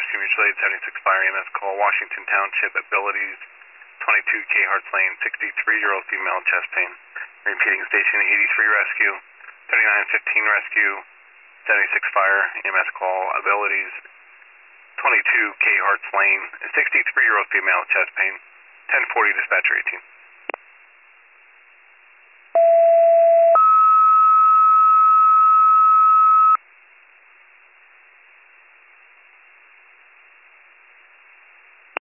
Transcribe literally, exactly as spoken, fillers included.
Rescue Mutual Aid, seventy-six Fire E M S call, Washington Township, Abilities, twenty-two K Harts Lane, sixty-three-year-old female, chest pain. Repeating, Station eighty-three Rescue, thirty-nine fifteen Rescue, seventy-six Fire E M S call, Abilities, twenty-two K Harts Lane, sixty-three-year-old female, chest pain, ten forty Dispatcher eighteen.